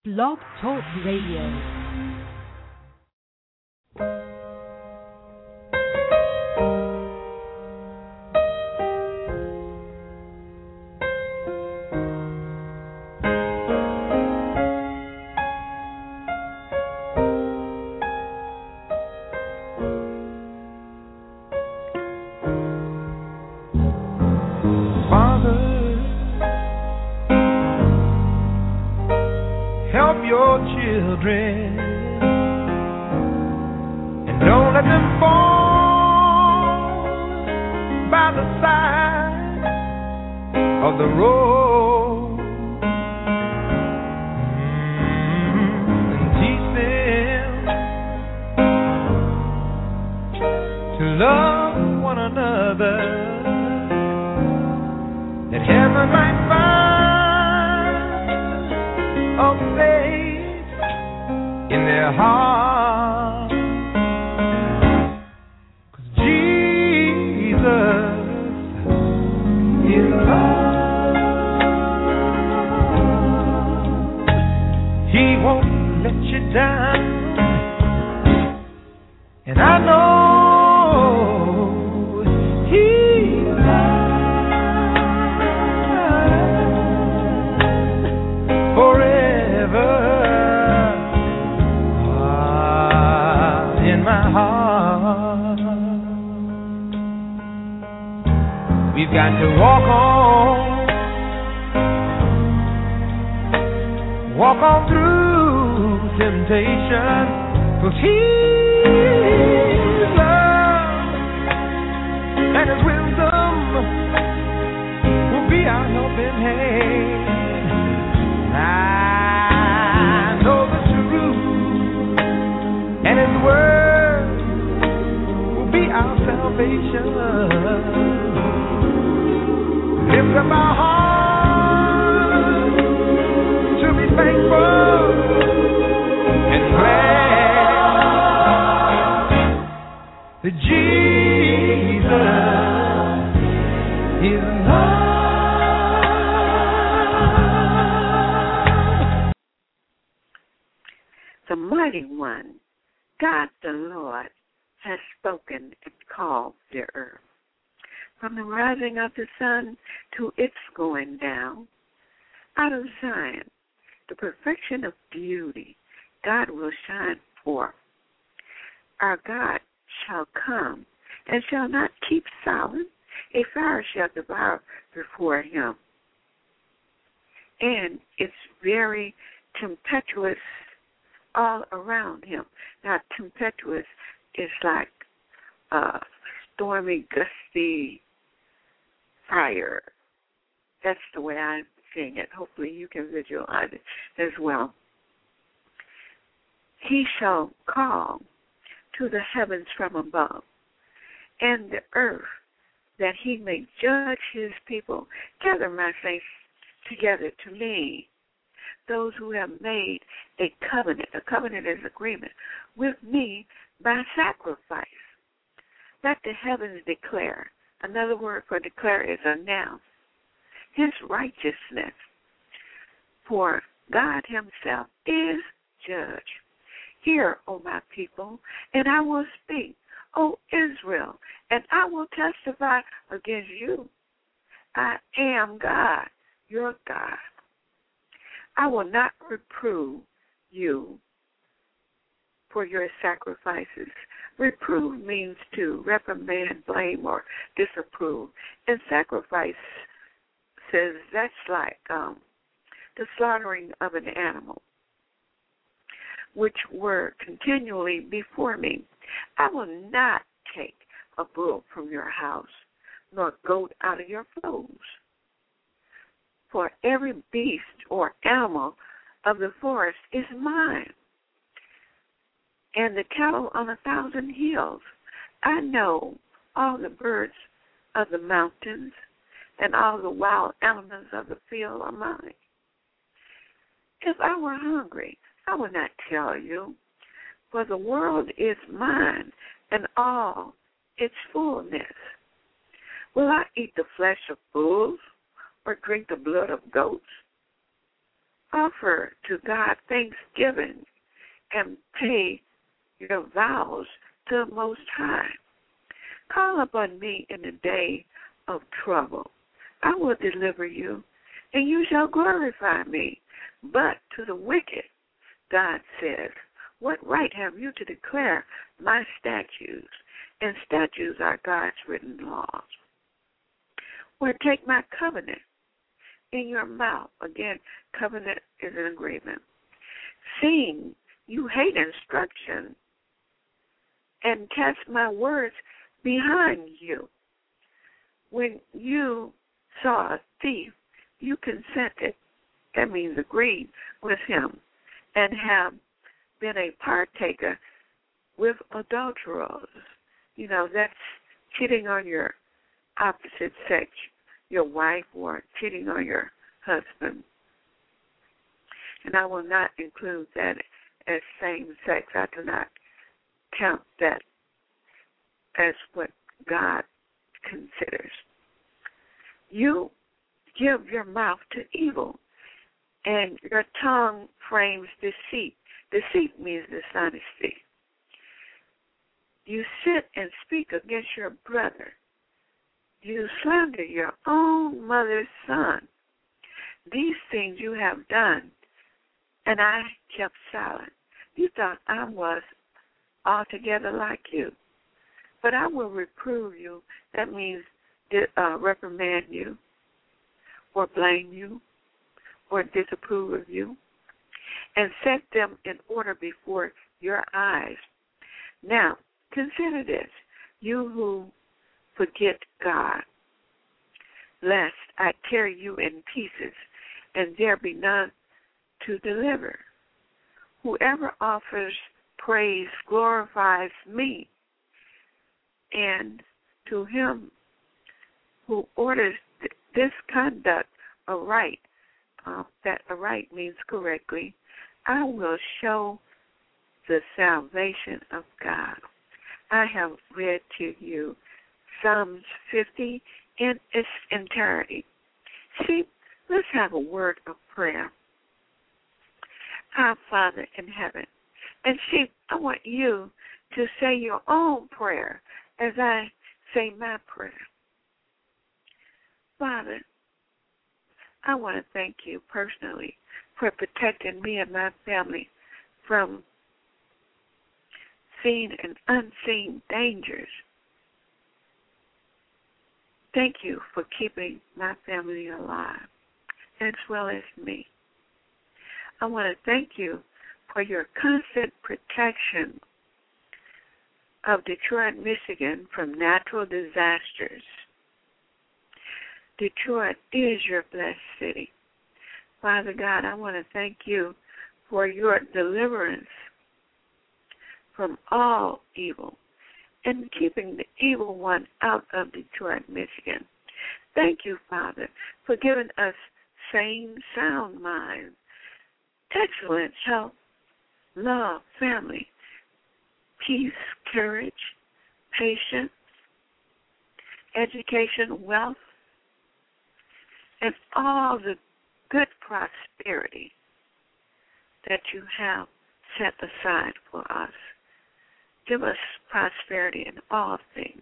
Blog Talk Radio. The mighty one, God the Lord, has spoken and called the earth. From the rising of the sun to its going down, out of Zion, the perfection of beauty, God will shine forth. Our God shall come and shall not keep silent. A fire shall devour before him. And it's very tempestuous all around him. Now, tempestuous is like stormy, gusty fire. That's the way I'm seeing it. Hopefully you can visualize it as well. He shall call to the heavens from above and the earth, that he may judge his people. Gather my saints together to me, those who have made a covenant. A covenant is agreement with me by sacrifice. Let the heavens declare. Another word for declare is announce his righteousness. For God himself is judge. Hear, O my people, and I will speak, O Israel, and I will testify against you. I am God, your God. I will not reprove you for your sacrifices. Reprove means to reprimand, blame, or disapprove. And sacrifice says that's like the slaughtering of an animal, which were continually before me. I will not take a bull from your house, nor goat out of your folds. For every beast or animal of the forest is mine, and the cattle on 1,000 hills. I know all the birds of the mountains, and all the wild animals of the field are mine. If I were hungry, I would not tell you, for the world is mine, and all its fullness. Will I eat the flesh of bulls, or drink the blood of goats? Offer to God thanksgiving and pay your vows to the Most High. Call upon me in the day of trouble. I will deliver you, and you shall glorify me. But to the wicked, God says, what right have you to declare my statutes? And statutes are God's written laws. Or take my covenant in your mouth. Again, covenant is an agreement. Seeing you hate instruction and cast my words behind you. When you saw a thief, you consented, that means agreed with him, and have been a partaker with adulterers. You know, that's cheating on your opposite sex, your wife, or cheating on your husband. And I will not include that as same sex. I do not count that as what God considers. You give your mouth to evil, and your tongue frames deceit. Deceit means dishonesty. You sit and speak against your brother. You slander your own mother's son. These things you have done, and I kept silent. You thought I was altogether like you. But I will reprove you. That means reprimand you, or blame you, or disapprove of you, and set them in order before your eyes. Now, consider this, you who forget God, lest I tear you in pieces, and there be none to deliver. Whoever offers praise glorifies me, and to him who orders this conduct aright, that aright means correctly, I will show the salvation of God. I have read to you Psalms 50 in its entirety. See, let's have a word of prayer. Our Father in heaven. And see, I want you to say your own prayer as I say my prayer. Father, I want to thank you personally for protecting me and my family from seen and unseen dangers. Thank you for keeping my family alive, as well as me. I want to thank you for your constant protection of Detroit, Michigan from natural disasters. Detroit is your blessed city. Father God, I want to thank you for your deliverance from all evil and keeping the evil one out of Detroit, Michigan. Thank you, Father, for giving us sane, sound minds, excellent health, love, family, peace, courage, patience, education, wealth, and all the good prosperity that you have set aside for us. Give us prosperity in all things.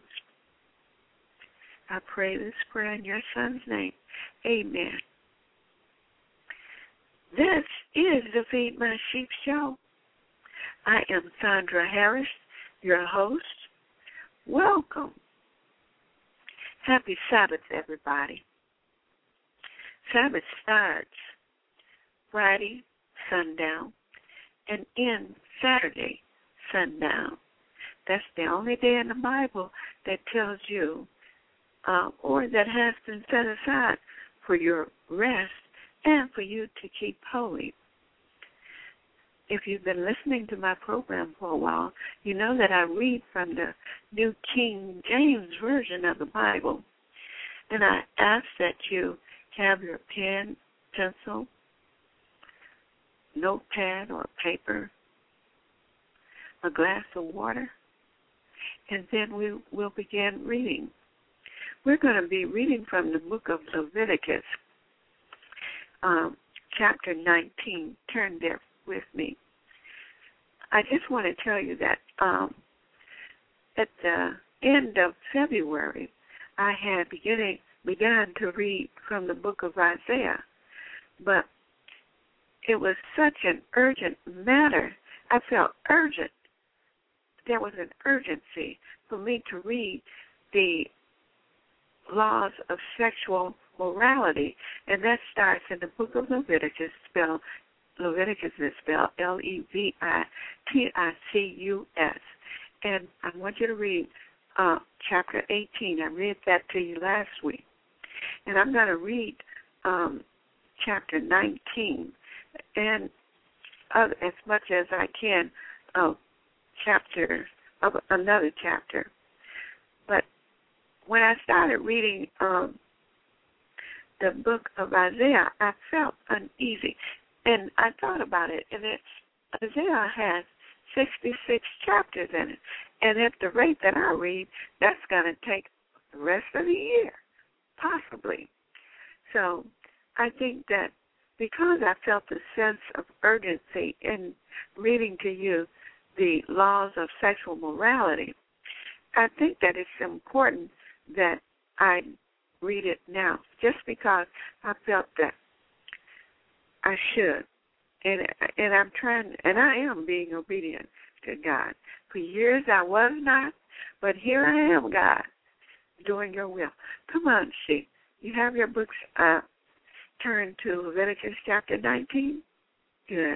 I pray this prayer in your Son's name. Amen. This is the Feed My Sheep show. I am Sandra Harris, your host. Welcome. Happy Sabbath, everybody. Sabbath starts Friday, sundown, and ends Saturday, sundown. That's the only day in the Bible that tells you, or that has been set aside for your rest and for you to keep holy. If you've been listening to my program for a while, you know that I read from the New King James Version of the Bible. And I ask that you have your pen, pencil, notepad, or paper, a glass of water, and then we will begin reading. We're going to be reading from the book of Leviticus, chapter 19. Turn there with me. I just want to tell you that at the end of February, I had began to read from the book of Isaiah, but it was such an urgent matter. I felt urgent. There was an urgency for me to read the laws of sexual morality, and that starts in the book of Leviticus. Leviticus is spelled Leviticus, and I want you to read chapter 18. I read that to you last week, and I'm going to read chapter 19 and as much as I can another chapter. But when I started reading the book of Isaiah, I felt uneasy. And I thought about it, and Isaiah has 66 chapters in it. And at the rate that I read, that's going to take the rest of the year, possibly. So I think that because I felt a sense of urgency in reading to you the laws of sexual morality, I think that it's important that I read it now, just because I felt that I should. And I'm trying, and I am being obedient to God. For years I was not, but here I am, God, doing your will. Come on, She. You have your books turned to Leviticus chapter 19? Good.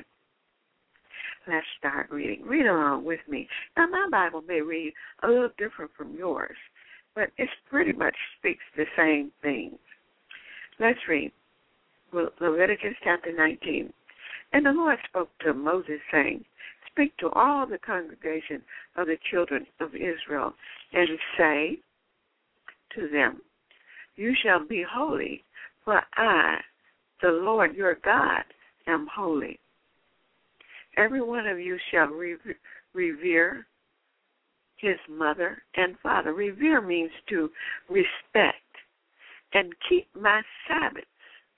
Let's start reading. Read along with me. Now, my Bible may read a little different from yours, but it pretty much speaks the same things. Let's read Leviticus chapter 19. And the Lord spoke to Moses, saying, Speak to all the congregation of the children of Israel, and say to them, You shall be holy, for I, the Lord your God, am holy. Every one of you shall revere his mother and father. Revere means to respect and keep my Sabbaths.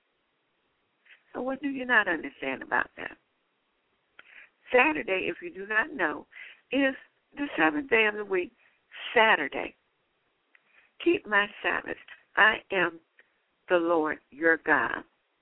So what do you not understand about that? Saturday, if you do not know, is the seventh day of the week, Saturday. Keep my Sabbaths. I am the Lord your God.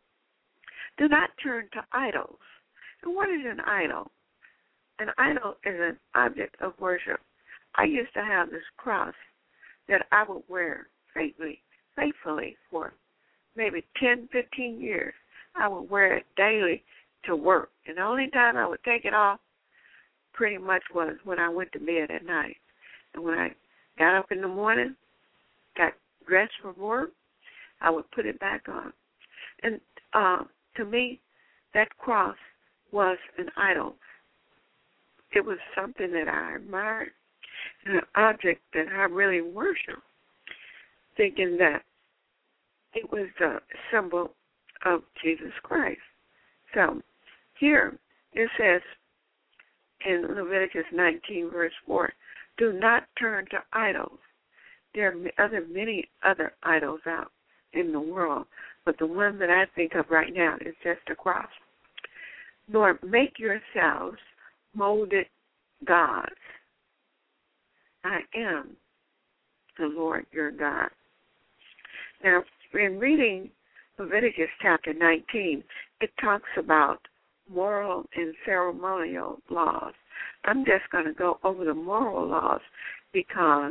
Do not turn to idols. And what is an idol? An idol is an object of worship. I used to have this cross that I would wear faithfully for maybe 10, 15 years. I would wear it daily to work. And the only time I would take it off pretty much was when I went to bed at night. And when I got up in the morning, got dressed for work, I would put it back on. And to me, that cross was an idol. It was something that I admired, an object that I really worshiped, thinking that it was the symbol of Jesus Christ. So here it says in Leviticus 19, verse 4, do not turn to idols. There are many other idols out in the world, but the one that I think of right now is just a cross. Nor make yourselves molded gods. I am the Lord your God. Now, in reading Leviticus chapter 19, it talks about moral and ceremonial laws. I'm just going to go over the moral laws because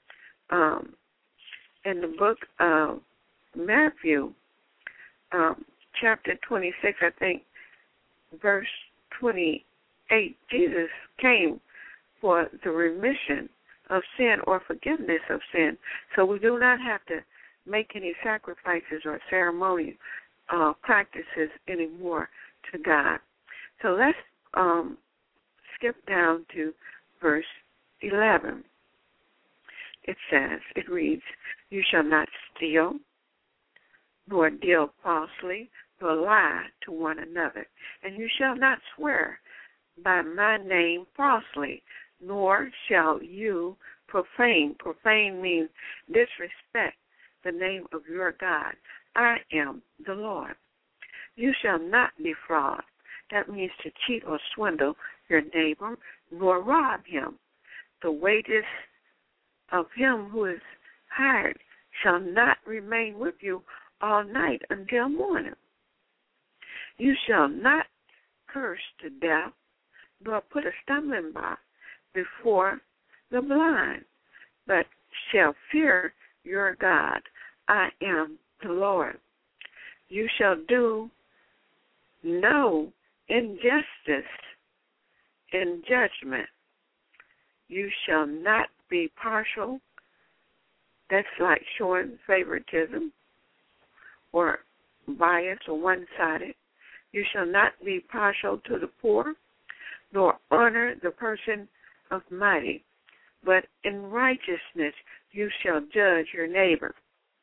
in the book of Matthew, chapter 26, I think, verse 28, Jesus came for the remission of sin or forgiveness of sin. So we do not have to make any sacrifices or ceremonial practices anymore to God. So let's skip down to verse 11. It reads, You shall not steal, nor deal falsely, nor lie to one another. And you shall not swear by my name falsely, nor shall you profane. Profane means disrespect the name of your God. I am the Lord. You shall not defraud. That means to cheat or swindle your neighbor, nor rob him. The wages of him who is hired shall not remain with you all night until morning. You shall not curse to death, nor put a stumbling block before the blind, but shall fear your God. I am the Lord. You shall do no injustice in judgment. You shall not be partial. That's like showing favoritism or bias or one-sided. You shall not be partial to the poor, nor honor the person of mighty, but in righteousness you shall judge your neighbor.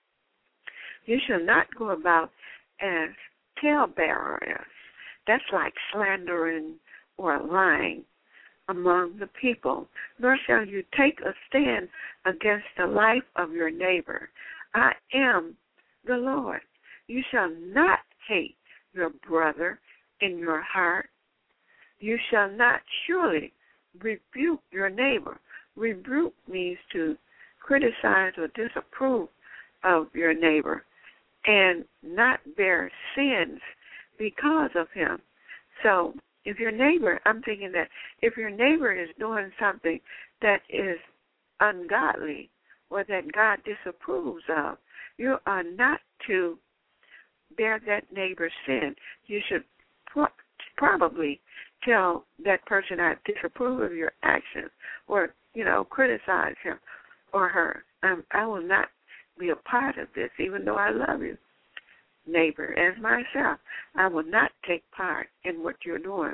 You shall not go about as talebearers. That's like slandering or lying among the people. Nor shall you take a stand against the life of your neighbor. I am the Lord. You shall not hate your brother in your heart. You shall not surely rebuke your neighbor. Rebuke means to criticize or disapprove of your neighbor and not bear sins because of him. So if your neighbor, I'm thinking that if your neighbor is doing something that is ungodly or that God disapproves of, you are not to bear that neighbor's sin. You should probably tell that person, I disapprove of your actions, or, criticize him or her. I will not be a part of this, even though I love you, neighbor, as myself. I will not take part in what you're doing.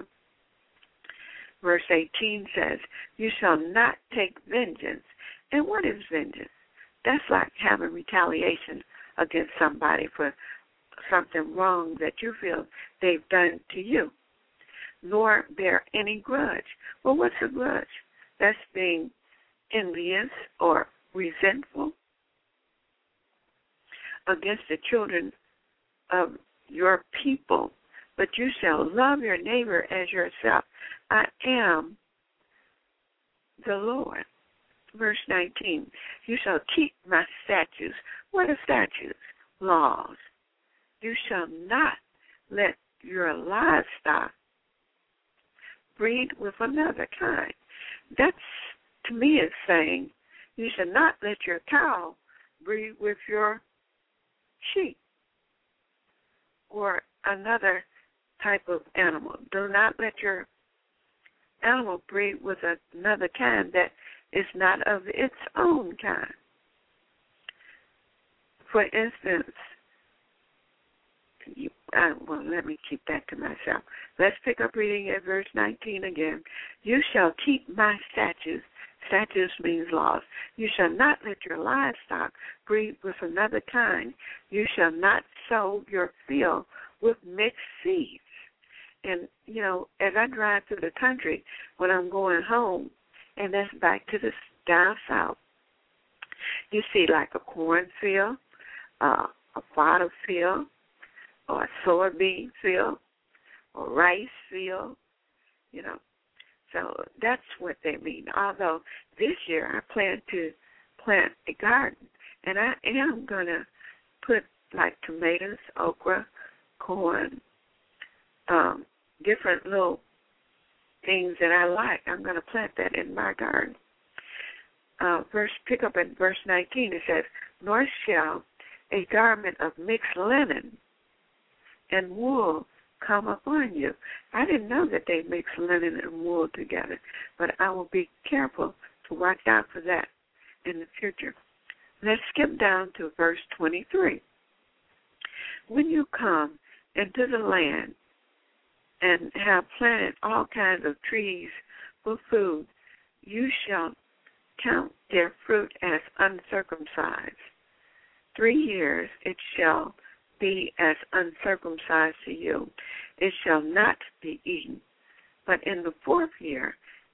Verse 18 says, you shall not take vengeance. And what is vengeance? That's like having retaliation against somebody for something wrong that you feel they've done to you, nor bear any grudge. Well, what's a grudge? That's being envious or resentful against the children of your people, but you shall love your neighbor as yourself. I am the Lord. Verse 19, you shall keep my statutes. What are statutes? Laws. You shall not let your livestock breed with another kind. That's, to me, is saying you shall not let your cow breed with your sheep or another type of animal. Do not let your animal breed with another kind that is not of its own kind. For instance, let me keep that to myself. Let's pick up reading at verse 19 again. You shall keep my statutes. Statutes means laws. You shall not let your livestock breed with another kind. You shall not sow your field with mixed seeds. And, as I drive through the country when I'm going home, and that's back to the down south, you see like a cornfield, a fodder field, or a soybean field, or rice field, So that's what they mean. Although this year I plan to plant a garden, and I am going to put like tomatoes, okra, corn, different little things that I like. I'm going to plant that in my garden. Pick up at verse 19. It says, nor shall a garment of mixed linen and wool come upon you. I didn't know that they mix linen and wool together, but I will be careful to watch out for that in the future. Let's skip down to verse 23. When you come into the land and have planted all kinds of trees for food, you shall count their fruit as uncircumcised. 3 years it shall be as uncircumcised to you. It shall not be eaten. But in the 4th year,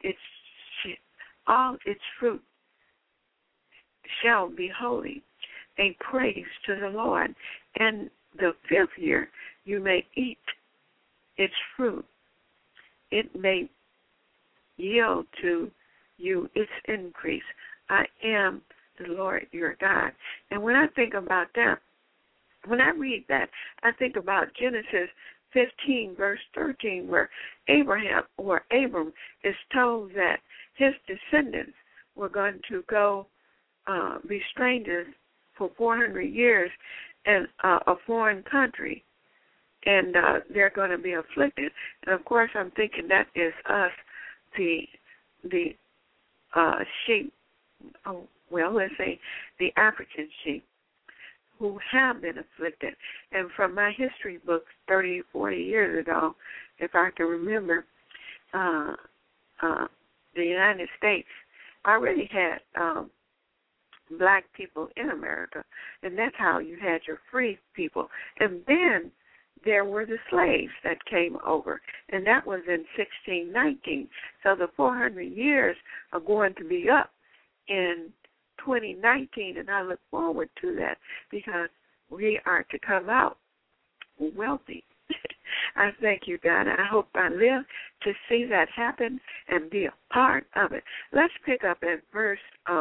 all its fruit shall be holy, a praise to the Lord. And the 5th year, you may eat its fruit. It may yield to you its increase. I am the Lord your God. And when I think about that, when I read that, I think about Genesis 15, verse 13, where Abram is told that his descendants were going to go be strangers for 400 years in a foreign country, and they're going to be afflicted. And of course, I'm thinking that is us, the sheep. Oh, well, let's say the African sheep who have been afflicted. And from my history books 30, 40 years ago, if I can remember, the United States already had black people in America, and that's how you had your free people. And then there were the slaves that came over, and that was in 1619. So the 400 years are going to be up in 2019, and I look forward to that because we are to come out wealthy. I thank you, God. I hope I live to see that happen and be a part of it. Let's pick up at verse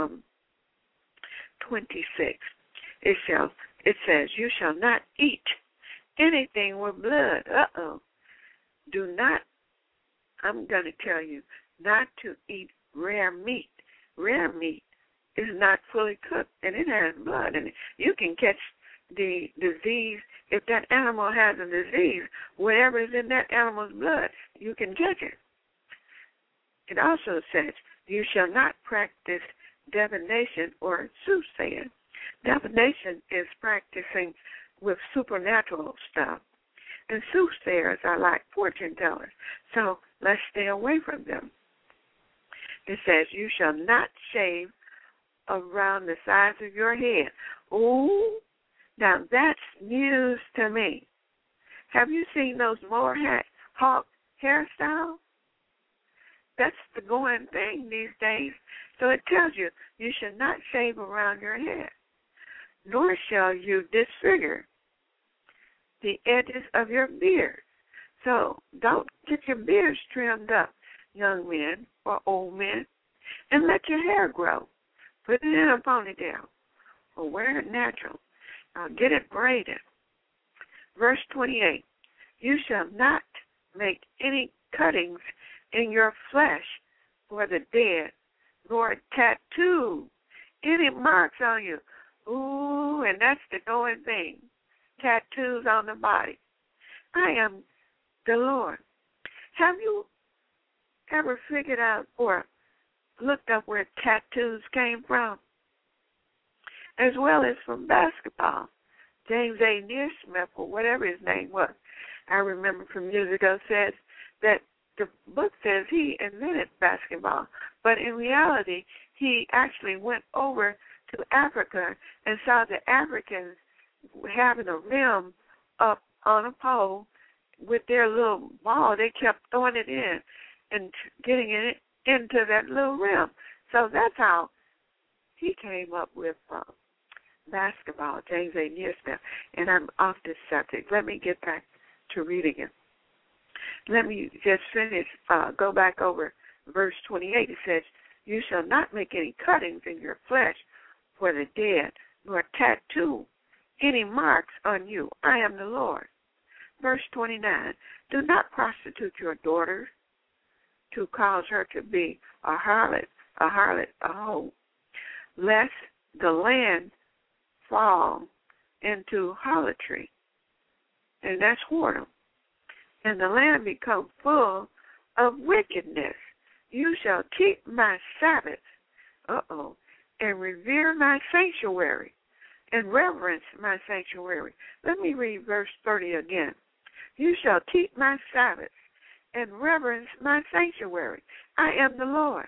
26. It says, you shall not eat anything with blood. Do not, I'm going to tell you, not to eat rare meat. Rare meat is not fully cooked, and it has blood in it. You can catch the disease. If that animal has a disease, whatever is in that animal's blood, you can catch it. It also says, you shall not practice divination or soothsaying. Divination is practicing with supernatural stuff, and soothsayers are like fortune tellers, so let's stay away from them. It says, you shall not shave around the sides of your head. Ooh, now that's news to me. Have you seen those Mohawk hairstyles? That's the going thing these days. So it tells you, you should not shave around your head, nor shall you disfigure the edges of your beard. So don't get your beards trimmed up, young men or old men, and let your hair grow. Put it in a ponytail or wear it natural. Get it braided. Verse 28, you shall not make any cuttings in your flesh for the dead, nor tattoo any marks on you. Ooh, and that's the going thing. Tattoos on the body. I am the Lord. Have you ever figured out or looked up where tattoos came from? As well as from basketball. James A. Naismith, or whatever his name was, I remember from years ago, says that the book says he invented basketball, but in reality, he actually went over to Africa and saw the Africans having a rim up on a pole with their little ball. They kept throwing it in and getting it into that little rim. So that's how he came up with basketball, James A. Naismith. And I'm off this subject. Let me get back to reading it. Let me just finish, go back over verse 28. It says, you shall not make any cuttings in your flesh for the dead, nor tattoo any marks on you. I am the Lord. Verse 29, do not prostitute your daughter to cause her to be a harlot, a hoe, lest the land fall into harlotry, and that's whoredom, and the land become full of wickedness. You shall keep my Sabbath, and revere my sanctuary, and reverence my sanctuary. Let me read verse 30 again. You shall keep my Sabbath, and reverence my sanctuary. I am the Lord.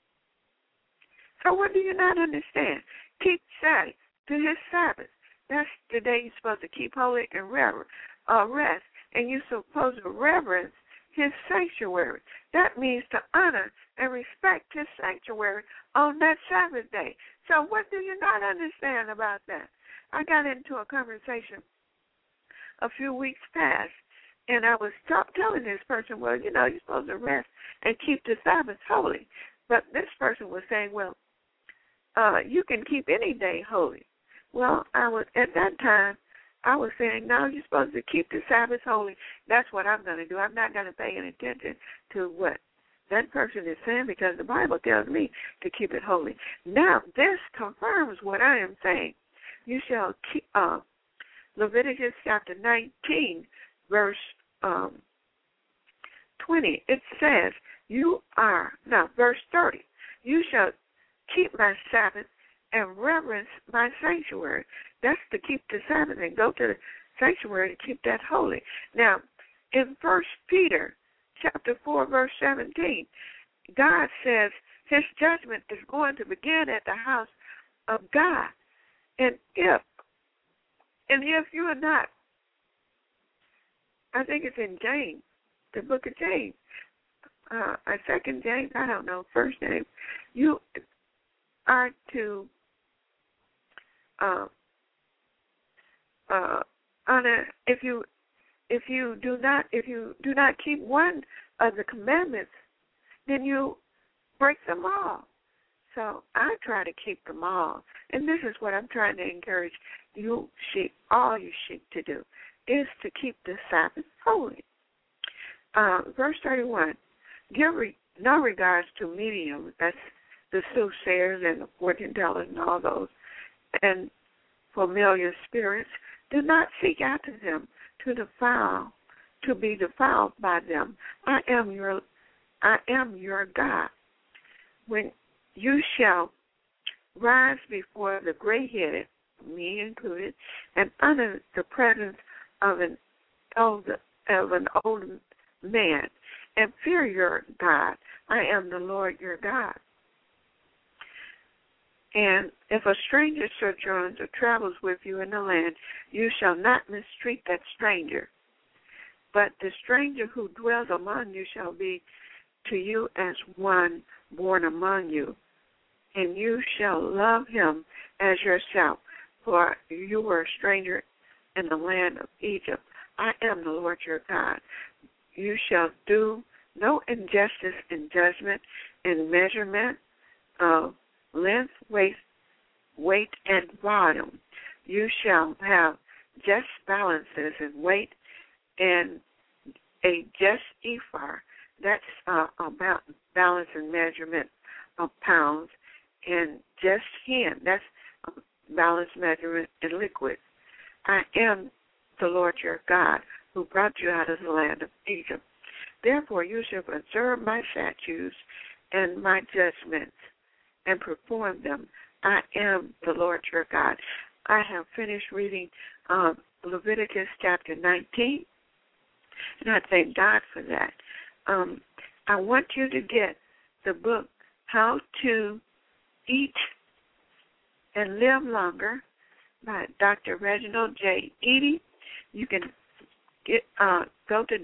So what do you not understand? Keep Sabbath to his Sabbath. That's the day you're supposed to keep holy and rest. And you're supposed to reverence his sanctuary. That means to honor and respect his sanctuary on that Sabbath day. So what do you not understand about that? I got into a conversation a few weeks past, and I was telling this person, well, you're supposed to rest and keep the Sabbath holy. But this person was saying, well, you can keep any day holy. Well, at that time, I was saying, no, you're supposed to keep the Sabbath holy. That's what I'm going to do. I'm not going to pay any attention to what that person is saying, because the Bible tells me to keep it holy. Now, this confirms what I am saying. You shall keep, Leviticus chapter 19, verse 20. It says, verse 30, you shall keep my Sabbath and reverence my sanctuary. That's to keep the Sabbath and go to the sanctuary to keep that holy. Now, in 1 Peter chapter 4, verse 17, God says his judgment is going to begin at the house of God. And if you are not, I think it's in James, the book of James, second James, I don't know, first James, you are to honor, if you do not keep one of the commandments, then you break them all. So I try to keep them all, and this is what I'm trying to encourage all you sheep to do, is to keep the Sabbath holy. Verse 31, give no regards to mediums, that's the soothsayers and the fortune tellers and all those, and familiar spirits. Do not seek after them to be defiled by them. I am your God. When you shall rise before the gray-headed, me included, and under the presence of an old man, and fear your God. I am the Lord your God. And if a stranger sojourns or travels with you in the land, you shall not mistreat that stranger. But the stranger who dwells among you shall be to you as one born among you, and you shall love him as yourself, for you were a stranger in the land of Egypt. I am the Lord your God. You shall do no injustice in judgment, in measurement of length, weight, and volume. You shall have just balances in weight, and a just ephah, that's about balance and measurement of pounds, and just hin, that's balance measurement in liquids. I am the Lord your God, who brought you out of the land of Egypt. Therefore you shall observe my statutes and my judgments and perform them. I am the Lord your God. I have finished reading Leviticus chapter 19, and I thank God for that. I want you to get the book, How to Eat and Live Longer, by Dr. Reginald J. Eady. You can go to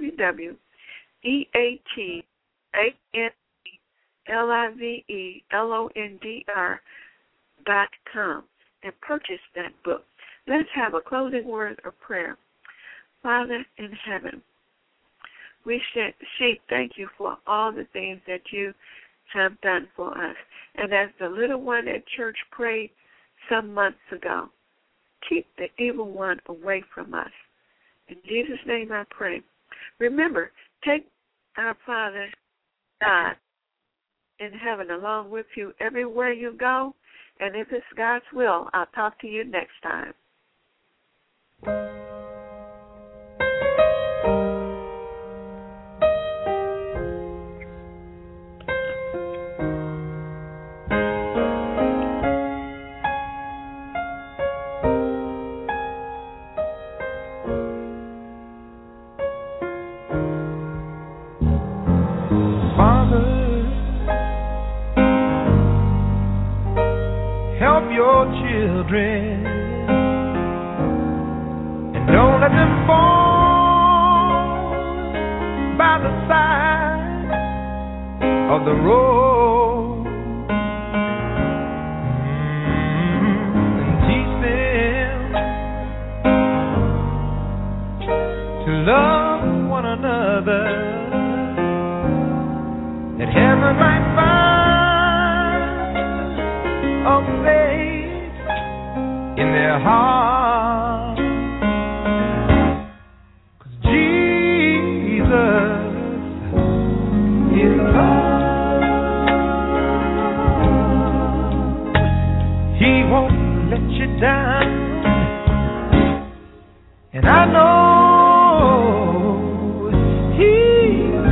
www.eatanlivelondr.com and purchase that book. Let's have a closing word of prayer. Father in heaven, we say thank you for all the things that you have done for us. And as the little one at church prayed some months ago, keep the evil one away from us. In Jesus' name I pray. Remember, take our Father, God, in heaven along with you everywhere you go. And if it's God's will, I'll talk to you next time. Children, and don't let them fall by the side of the road, and teach them Someone might find a place in their heart, 'cause Jesus is love. He won't let you down, and I know He's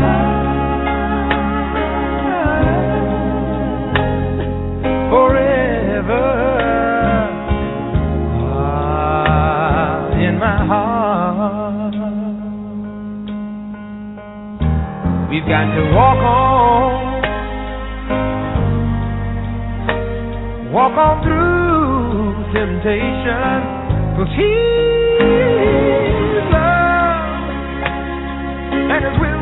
mine forever. In my heart, we've got to walk on through temptation, 'cause He's love and His will